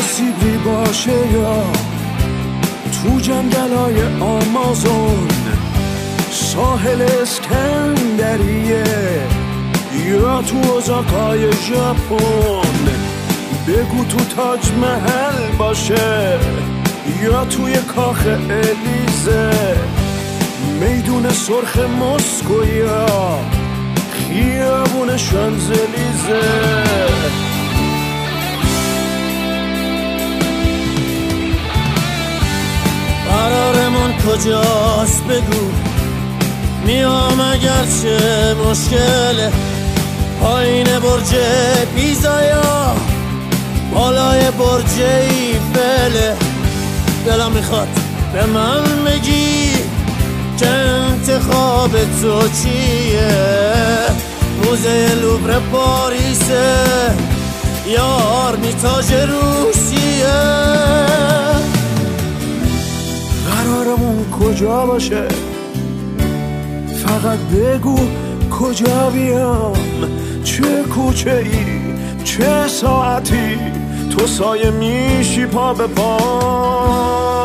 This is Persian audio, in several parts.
سیبری باشه یا تو جنگلای آمازون، ساحل اسکندریه یا تو اوزاکای ژاپن، بگو تو تاج محل باشه یا توی کاخ الیزه، میدون سرخ مسکو یا خیابون شانزلیزه. قرارمون کجاست بگو، میام اگرچه مشکله، پایین برج پیزا یا بالای برج ایفله. دلم میخواد به من بگی که انتخاب تو چیه، موزه لوور پاریسه یا آرمیتاژ روسیه. قرارمون کجا باشه، فقط بگو کجا بیام، چه کوچه ای چه ساعتی تو سایه میشی پا به پا.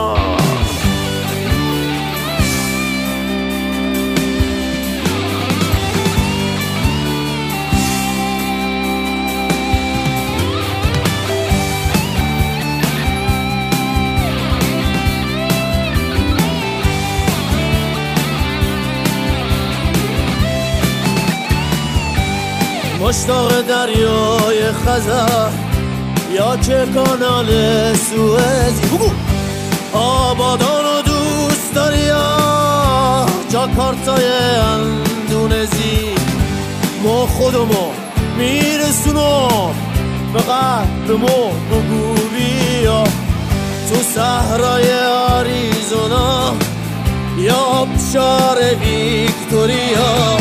مشتاق دریای خزر یا که کانال سوئزی، آبادانو دوست داری یا جاکارتای اندونزی، ما خودمو میرسونم به قدرمو بگو بیا، تو صحرای آریزونا یا آبشار ویکتوریا.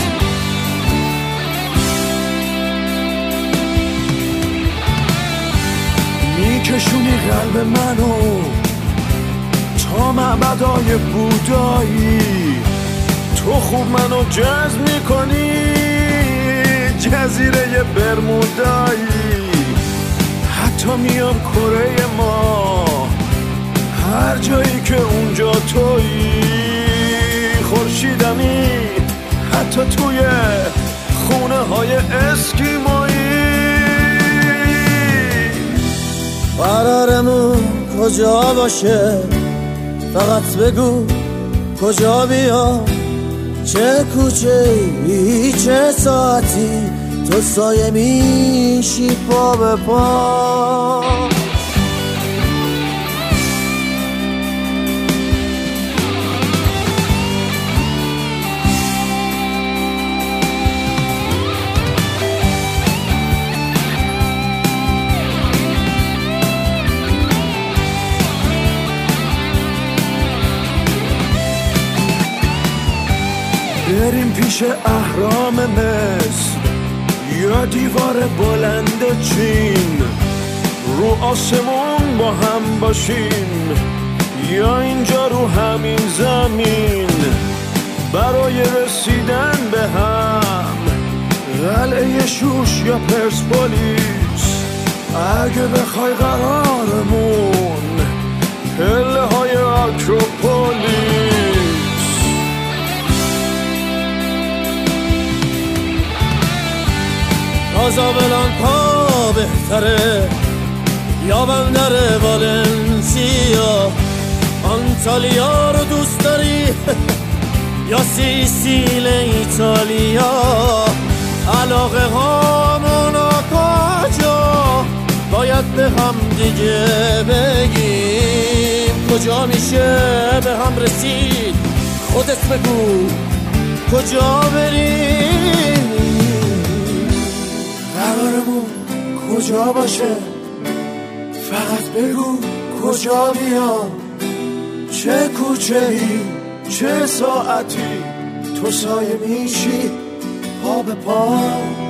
میکشونی قلب منو تا معبدای بودایی، تو خوب منو جذب میکنی جزیره برمودایی، حتی میام کره ما هر جایی که اونجا تویی، خورشیدمی حتی توی خونه های اسکیمایی. قرارمون کجا باشه، فقط بگو کجا بیام، چه کوچه ای چه ساعتی تو سایه میشی پا به پا. بریم پیش اهرام مصر یا دیوار بلند چین، رو آسمون با هم باشیم یا اینجا رو همین زمین، برای رسیدن به هم قلعه شوش یا پرسپولیس، اگه بخوای قرارمون پله های آکروپولیس. کازابلانکا بهتره یا بندر والنسیا، آنتالیا رو دوست داری یا سیسیل ایتالیا، علاقه هامون کجا باید به هم دیگه بگیم، کجا میشه به هم رسید خودت بگو کجا بریم. قرارمون کجا باشه، فقط بگو کجا بیام، چه کوچه ای چه ساعتی تو سایه میشی پا به پا.